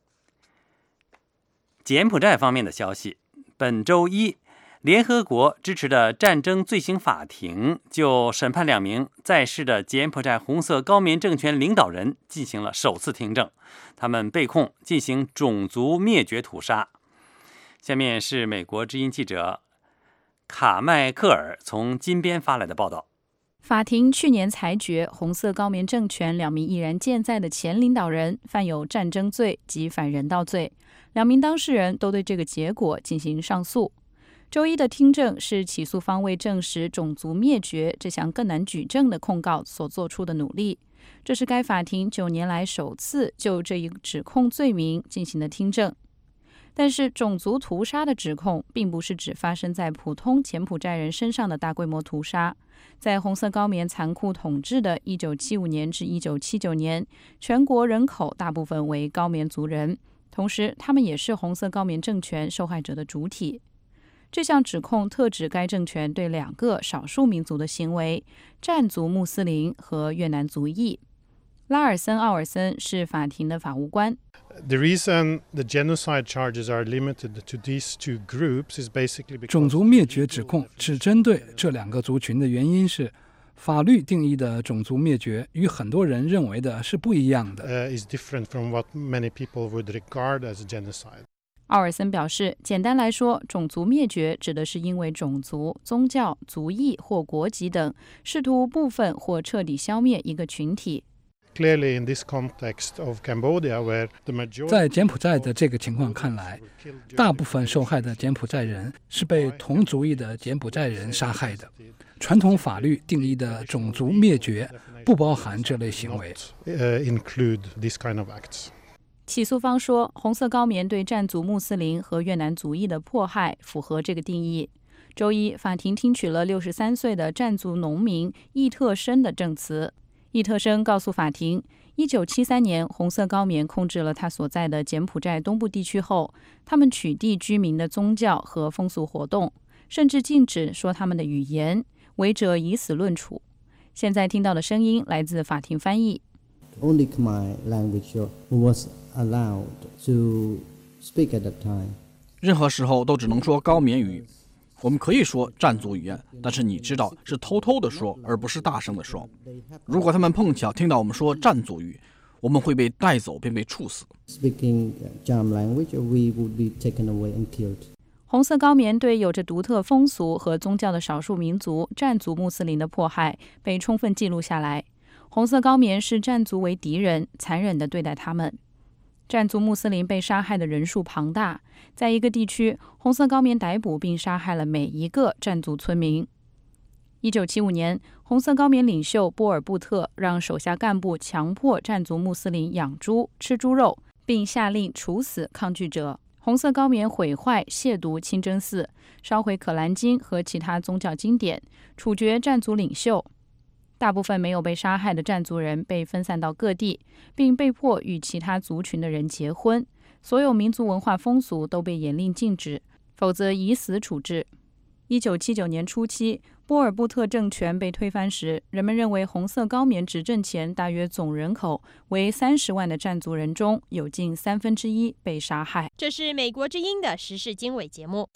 柬埔寨方面的消息。本周一，联合国支持的战争罪行法庭就审判两名在世的柬埔寨红色高棉政权领导人进行了首次听证，他们被控进行种族灭绝屠杀。下面是美国之音记者卡麦克尔从金边发来的报道。 法庭去年裁决，红色高棉政权两名依然健在的前领导人犯有战争罪及反人道罪，两名当事人都对这个结果进行上诉。周一的听证是起诉方为证实种族灭绝这项更难举证的控告所做出的努力。这是该法庭九年来首次就这一指控罪名进行的听证。但是种族屠杀的指控并不是指发生在普通柬埔寨人身上的大规模屠杀。在红色高棉残酷统治的一九七五年至一九七九年，全国人口大部分为高棉族人，同时他们也是红色高棉政权受害者的主体。这项指控特指该政权对两个少数民族的行为：占族穆斯林和越南族裔。拉尔森·奥尔森是法庭的法务官。 The reason the genocide charges are limited to these two groups is basically because 种族灭绝指控只针对这两个族群的原因是，法律定义的种族灭绝与很多人认为的是不一样的。 Uh, is different from what many people would regard as genocide. 奥尔森表示，简单来说，种族灭绝指的是因为种族、宗教、族裔或国籍等，试图部分或彻底消灭一个群体。 Clearly, in this context of Cambodia, where the majority 在柬埔寨的这个情况看来，大部分受害的柬埔寨人是被同族裔的柬埔寨人杀害的。传统法律定义的种族灭绝不包含这类行为。 Uh, include this kind of acts. 起诉方说，红色高棉对占族穆斯林和越南族裔的迫害符合这个定义。周一，法庭听取了六十三岁的占族农民易特生的证词。易特生告诉法庭，一九七三年红色高棉控制了他所在的柬埔寨东部地区后，他们取缔居民的宗教和风俗活动，甚至禁止说他们的语言，违者以死论处。现在听到的声音来自法庭翻译。 Only Khmer language was allowed to speak at that time. 任何时候都只能说高棉语。我们可以说占族语言，但是你知道是偷偷的说，而不是大声的说。如果他们碰巧听到我们说占族语，我们会被带走并被处死。 Speaking Cham language, we would be taken away and killed. 红色高棉对有着独特风俗和宗教的少数民族占族穆斯林的迫害被充分记录下来。红色高棉视占族为敌人，残忍地对待他们。占族穆斯林被杀害的人数庞大，在一个地区，红色高棉逮捕并杀害了每一个占族村民。一九七五年，红色高棉领袖波尔布特让手下干部强迫占族穆斯林养猪、吃猪肉，并下令处死抗拒者。红色高棉毁坏、亵渎清真寺，烧毁可兰经和其他宗教经典，处决占族领袖。大部分没有被杀害的占族人被分散到各地，并被迫与其他族群的人结婚。所有民族文化风俗都被严令禁止，否则以死处置。一九七九年初期，波尔布特政权被推翻时，人们认为红色高棉执政前大约总人口为三十万的占族人中，有近三分之一被杀害。 这是美国之音的时事经纬节目。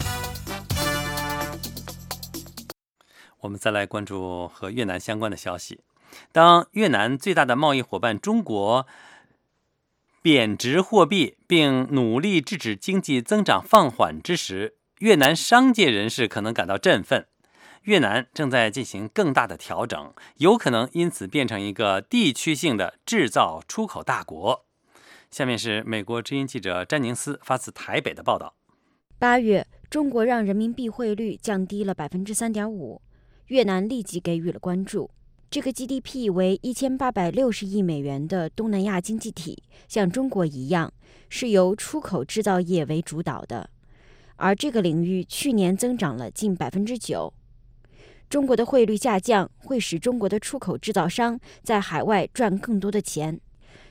我们再来关注和越南相关的消息。当越南最大的贸易伙伴中国贬值货币并努力制止经济增长放缓之时，越南商界人士可能感到振奋。越南正在进行更大的调整，有可能因此变成一个地区性的制造出口大国。下面是美国之音记者詹宁斯发自台北的报道。 八月，中国让人民币汇率降低了 百分之三点五。越南立即给予了关注。这个 G D P 为一千八百六十亿美元的东南亚经济体，像中国一样，是由出口制造业为主导的，而这个领域去年增长了近 百分之九。中国的汇率下降会使中国的出口制造商在海外赚更多的钱，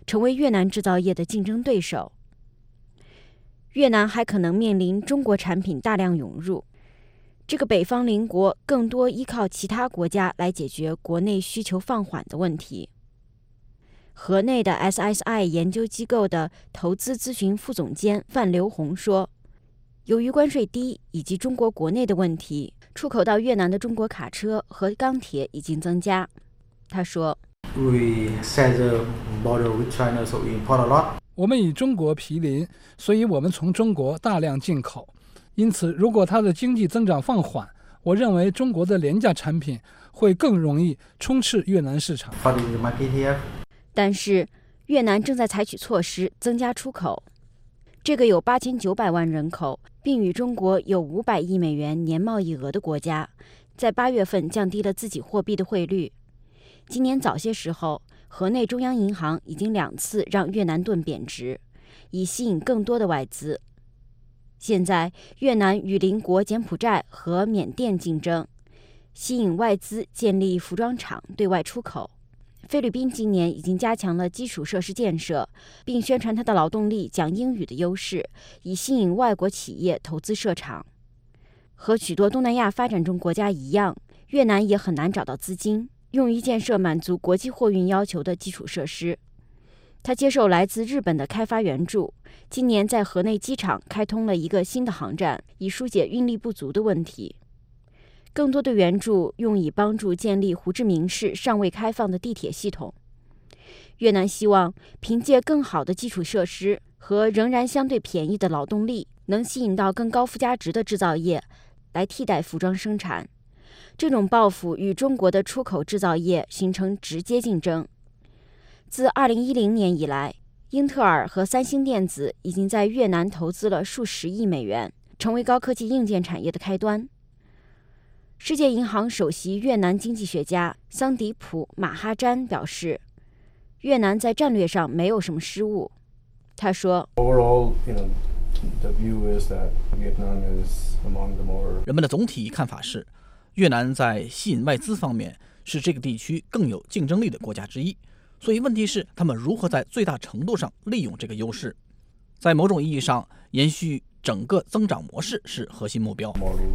成为越南制造业的竞争对手。越南还可能面临中国产品大量涌入，这个北方邻国更多依靠其他国家来解决国内需求放缓的问题。河内的 S S I 研究机构的投资咨询副总监范刘红说，由于关税低以及中国国内的问题，出口到越南的中国卡车和钢铁已经增加。他说 We share the border with China, so we import a lot. 我们与中国毗邻，所以我们从中国大量进口。因此，如果它的经济增长放缓，我认为中国的廉价产品会更容易充斥越南市场。 但是，越南正在采取措施增加出口。这个有八千九百万人口，并与中国有五百亿美元年贸易额的国家，在八月份降低了自己货币的汇率。今年早些时候，河内中央银行已经两次让越南盾贬值，以吸引更多的外资。现在，越南与邻国柬埔寨和缅甸竞争，吸引外资建立服装厂对外出口。菲律宾今年已经加强了基础设施建设，并宣传它的劳动力讲英语的优势，以吸引外国企业投资设厂。和许多东南亚发展中国家一样，越南也很难找到资金，用于建设满足国际货运要求的基础设施。他接受来自日本的开发援助，今年在河内机场开通了一个新的航站，以疏解运力不足的问题。更多的援助用以帮助建立胡志明市尚未开放的地铁系统。越南希望凭借更好的基础设施和仍然相对便宜的劳动力，能吸引到更高附加值的制造业来替代服装生产。这种抱负与中国的出口制造业形成直接竞争。自二零一零年以来，英特尔和三星电子已经在越南投资了数十亿美元，成为高科技硬件产业的开端。世界银行首席越南经济学家桑迪普·马哈詹表示，越南在战略上没有什么失误。他说 Overall, you know, the view is that Vietnam is among the more... 人们的总体看法是，越南在吸引外资方面是这个地区更有竞争力的国家之一。所以问题是，他们如何在最大程度上利用这个优势。在某种意义上，延续整个增长模式是核心目标。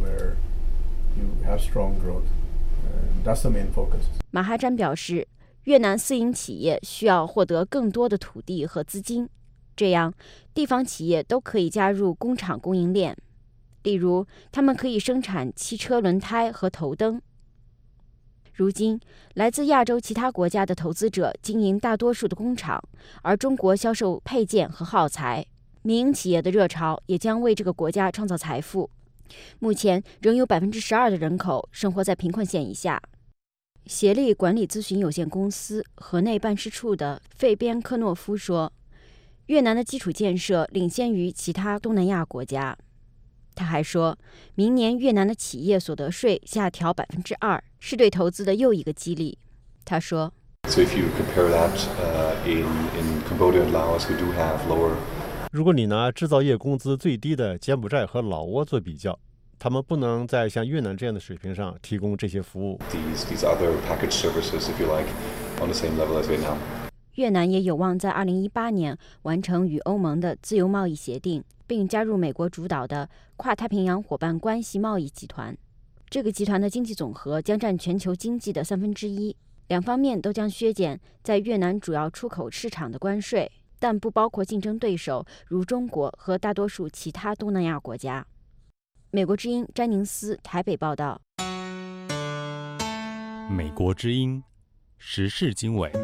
马哈詹表示，越南私营企业需要获得更多的土地和资金，这样地方企业都可以加入工厂供应链。例如，他们可以生产汽车轮胎和头灯。如今，来自亚洲其他国家的投资者经营大多数的工厂，而中国销售配件和耗材。民营企业的热潮也将为这个国家创造财富。目前仍有百分之十二的人口生活在贫困线以下。协力管理咨询有限公司河内办事处的费边科诺夫说，越南的基础建设领先于其他东南亚国家。他还说，明年越南的企业所得税下调百分之二，是对投资的又一个激励。他说 So if you compare that, uh, in, in Cambodia and Laos, we do have lower. 如果你拿制造业工资最低的柬埔寨和老挝做比较，他们不能在像越南这样的水平上提供这些服务。 These, these other package services, if you like, on the same level as Vietnam. 越南也有望在二零一八年完成与欧盟的自由贸易协定，并加入美国主导的跨太平洋伙伴关系贸易集团。这个集团的经济总和将占全球经济的三分之一，两方面都将削减在越南主要出口市场的关税，但不包括竞争对手如中国和大多数其他东南亚国家。美国之音詹宁斯台北报道。 美国之音时事经纬。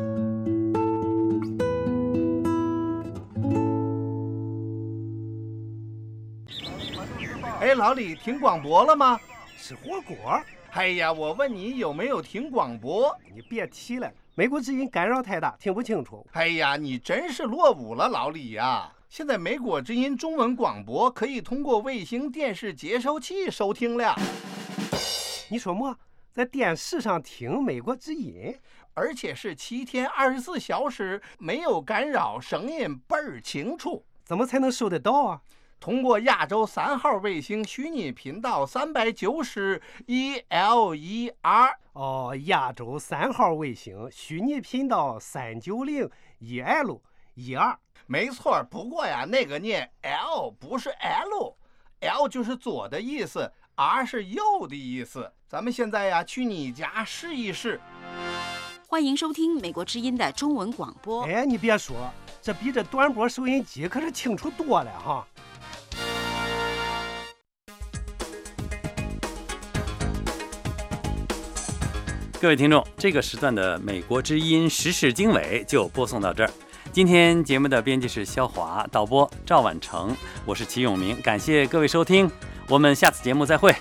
哎，老李，听广播了吗？吃火锅？哎呀，我问你有没有听广播？ 你别提了，美国之音干扰太大，听不清楚。 哎呀，你真是落伍了，老李呀！现在美国之音中文广播可以通过卫星电视接收器收听了。 你说么？在电视上听美国之音， 而且是七天二十四小时没有干扰，声音倍儿清楚。 怎么才能收得到啊？ 通过亚洲三号卫星虚拟频道三百九十 E L E R。 哦，亚洲三号卫星虚拟频道三九零 E L 一二。 没错，不过呀，那个念 L 不是 L，L 就是左的意思 ，R 是右的意思。咱们现在呀，去你家试一试。 欢迎收听美国之音的中文广播。 哎，你别说，这比这短波收音机可是清楚多了哈。 各位听众，这个时段的美国之音时事经纬就播送到这儿。今天节目的编辑是肖华，导播赵婉成，我是齐永明，感谢各位收听，我们下次节目再会。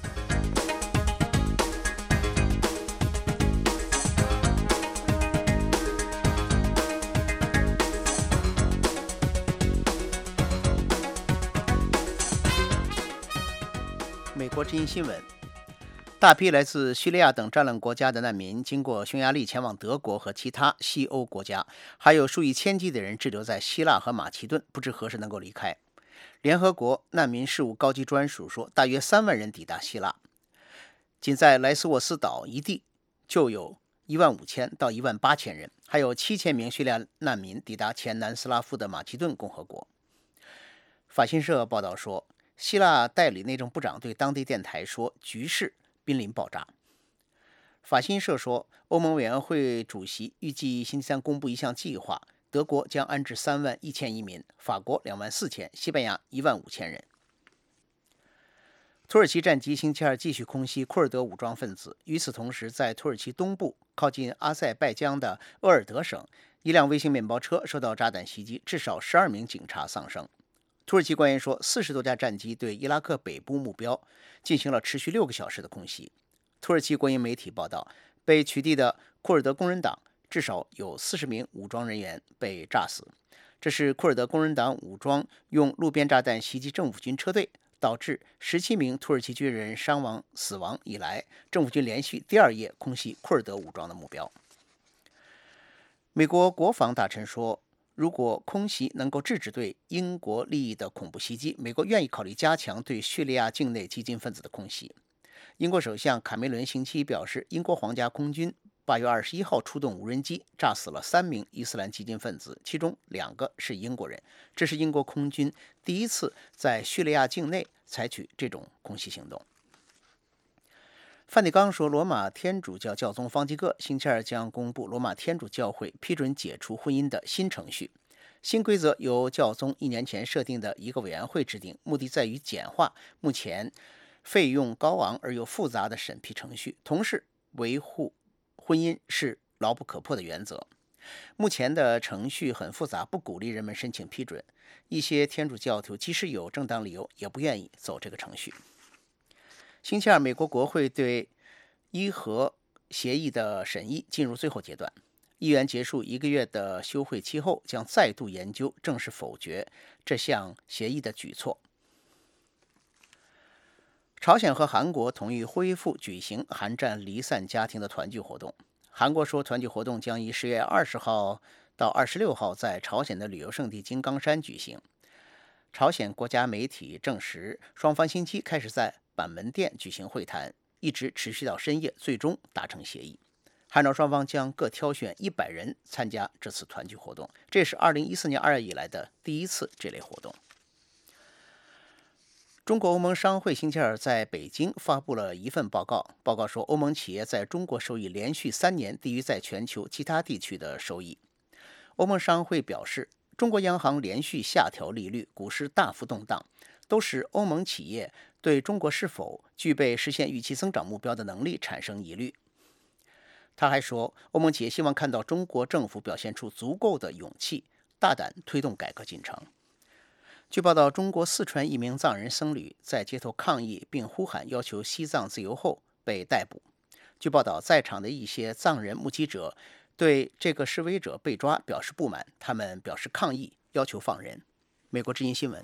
美国之音新闻。大批来自叙利亚等战乱国家的难民经过匈牙利前往德国和其他西欧国家，还有数以千计的人滞留在希腊和马其顿，不知何时能够离开。联合国难民事务高级专署说，大约三万人抵达希腊，仅在莱斯沃斯岛一地就有一万五千到一万八千人，还有七千名叙利亚难民抵达前南斯拉夫的马其顿共和国。法新社报道说，希腊代理内政部长对当地电台说，局势濒临爆炸。法新社说，欧盟委员会主席预计星期三公布一项计划，德国将安置三万一千移民，法国两万四千，西班牙一万五千人。土耳其战机星期二继续空袭库尔德武装分子。与此同时，在土耳其东部靠近阿塞拜疆的鄂尔德省，一辆微型面包车受到炸弹袭击，至少十二名警察丧生。土耳其官员说，四十多架战机对伊拉克北部目标进行了持续六个小时的空袭。土耳其国营媒体报道，被取缔的库尔德工人党至少有四十名武装人员被炸死。这是库尔德工人党武装用路边炸弹袭击政府军车队，导致十七名土耳其军人伤亡死亡以来，政府军连续第二夜空袭库尔德武装的目标。美国国防大臣说，如果空袭能够制止对英国利益的恐怖袭击，美国愿意考虑加强对叙利亚境内激进分子的空袭。英国首相卡梅伦星期一表示，英国皇家空军八月二十一号出动无人机，炸死了三名伊斯兰激进分子，其中两个是英国人。这是英国空军第一次在叙利亚境内采取这种空袭行动。梵蒂冈说，罗马天主教教宗方济各星期二将公布罗马天主教会批准解除婚姻的新程序。新规则由教宗一年前设定的一个委员会制定，目的在于简化目前费用高昂而又复杂的审批程序，同时维护婚姻是牢不可破的原则。目前的程序很复杂，不鼓励人们申请批准。一些天主教徒即使有正当理由，也不愿意走这个程序。星期二，美国国会对伊核协议的审议进入最后阶段。议员结束一个月的休会期后，将再度研究正式否决这项协议的举措。朝鲜和韩国同意恢复举行韩战离散家庭的团聚活动。韩国说，团聚活动将于十月二十号到二十六号在朝鲜的旅游胜地金刚山举行。朝鲜国家媒体证实，双方星期开始在板门店举行会谈，一直持续到深夜，最终达成协议。韩朝双方将各挑选一百人参加这次团聚活动，这是二零一四年二月以来的第一次这类活动。中国欧盟商会星期二在北京发布了一份报告，报告说，欧盟企业在中国收益连续三年低于在全球其他地区的收益。欧盟商会表示，中国央行连续下调利率，股市大幅动荡，都使欧盟企业对中国是否具备实现预期增长目标的能力产生疑虑。他还说，欧盟企业希望看到中国政府表现出足够的勇气，大胆推动改革进程。据报道，中国四川一名藏人僧侣在街头抗议并呼喊要求西藏自由后被逮捕。据报道，在场的一些藏人目击者对这个示威者被抓表示不满，他们表示抗议，要求放人。美国之音新闻。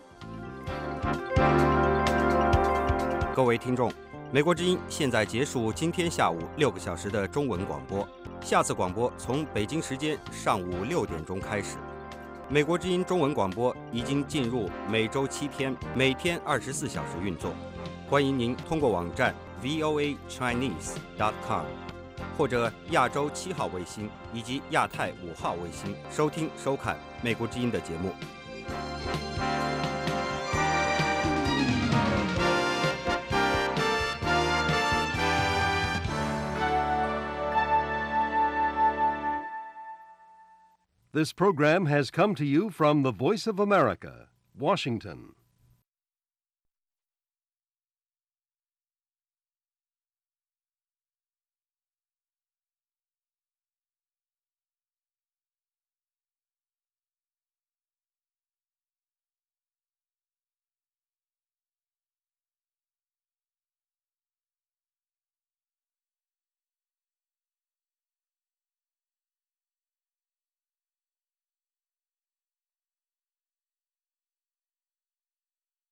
各位听众，美国之音现在结束今天下午六个小时的中文广播，下次广播从北京时间上午六点钟开始。美国之音中文广播已经进入每周七天，每天二十四小时运作。欢迎您通过网站 V O A Chinese dot com 或者亚洲七号卫星以及亚太五号卫星收听收看美国之音的节目。 This program has come to you from the Voice of America, Washington.